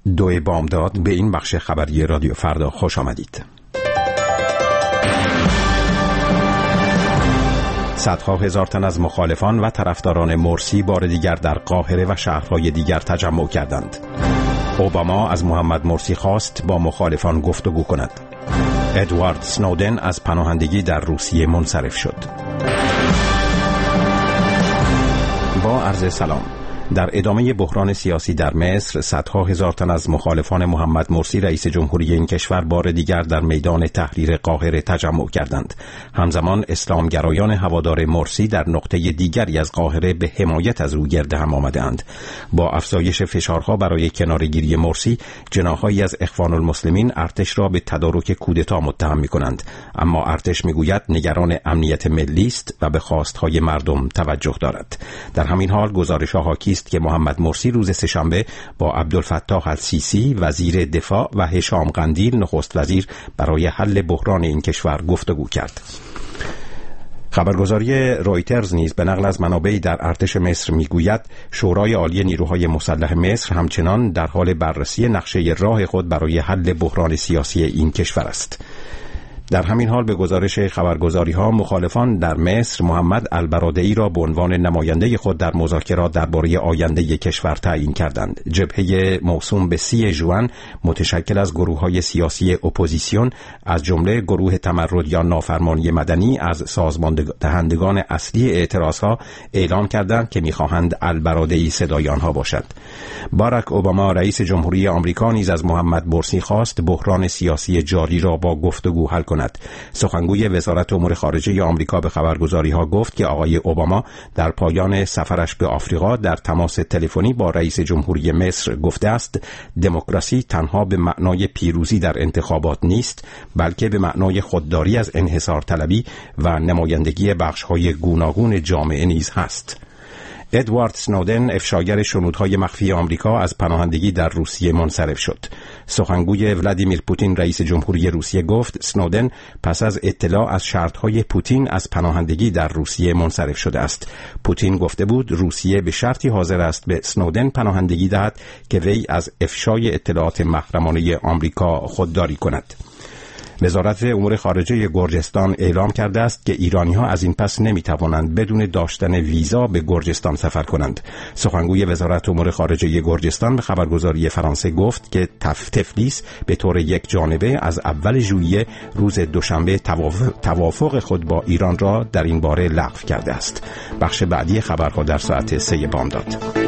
2 بامداد به این بخش خبری رادیو فردا خوش آمدید. صدها هزار تن از مخالفان و طرفداران مرسی بار دیگر در قاهره و شهرهای دیگر تجمع کردند. اوباما از محمد مرسی خواست با مخالفان گفتگو کند. ادوارد سنودن از پناهندگی در روسیه منصرف شد. با عرض سلام. در ادامه بحران سیاسی در مصر، صدها هزار تن از مخالفان محمد مرسی رئیس جمهوری این کشور بار دیگر در میدان تحریر قاهره تجمع کردند. همزمان اسلامگرایان هوادار مرسی در نقطه دیگری از قاهره به حمایت از او گرد هم آمدند. با افزایش فشارها برای کناره‌گیری مرسی، جناح‌هایی از اخوان المسلمین ارتش را به تدارک کودتا متهم می‌کنند، اما ارتش می‌گوید نگران امنیت ملی است و به خواست‌های مردم توجه دارد. در همین حال گزارش‌ها حاکی است که محمد مرسی روز سه‌شنبه با عبدالفتاح السیسی وزیر دفاع و هشام قندیل نخست وزیر برای حل بحران این کشور گفتگو کرد. خبرگزاری رویترز نیز به نقل از منابعی در ارتش مصر میگوید شورای عالی نیروهای مسلح مصر همچنان در حال بررسی نقشه راه خود برای حل بحران سیاسی این کشور است. در همین حال به گزارش خبرگزاری‌ها، مخالفان در مصر محمد البرادعی را به عنوان نماینده خود در مذاکرات درباره آینده کشور تعیین کردند. جبهه موسوم به 30 ژوئن متشکل از گروه‌های سیاسی اپوزیسیون از جمله گروه تمرد یا نافرمانی مدنی از سازمان دهندگان اصلی اعتراضها اعلام کردند که می‌خواهند البرادعی صدای آنها باشد. باراک اوباما رئیس جمهوری آمریکا نیز از محمد مرسی خواست بحران سیاسی جاری را با گفتگو حل کند. سخنگوی وزارت امور خارجه آمریکا به خبرگزاری‌ها گفت که آقای اوباما در پایان سفرش به آفریقا در تماس تلفنی با رئیس جمهوری مصر گفته است دموکراسی تنها به معنای پیروزی در انتخابات نیست، بلکه به معنای خودداری از انحصار طلبی و نمایندگی بخش‌های گوناگون جامعه نیز هست. ادوارد سنودن افشاگر شنودهای مخفی آمریکا از پناهندگی در روسیه منصرف شد. سخنگوی ولادیمیر پوتین رئیس جمهوری روسیه گفت سنودن پس از اطلاع از شرطهای پوتین از پناهندگی در روسیه منصرف شده است. پوتین گفته بود روسیه به شرطی حاضر است به سنودن پناهندگی دهد که وی از افشای اطلاعات محرمانه آمریکا خودداری کند. وزارت امور خارجه گرجستان اعلام کرده است که ایرانی‌ها از این پس نمی‌توانند بدون داشتن ویزا به گرجستان سفر کنند. سخنگوی وزارت امور خارجه گرجستان به خبرگزاری فرانسه گفت که تفلیس به طور یک جانبه از اول ژوئیه روز دوشنبه توافق خود با ایران را در این باره لغو کرده است. بخش بعدی خبرها در ساعت 3 بامداد.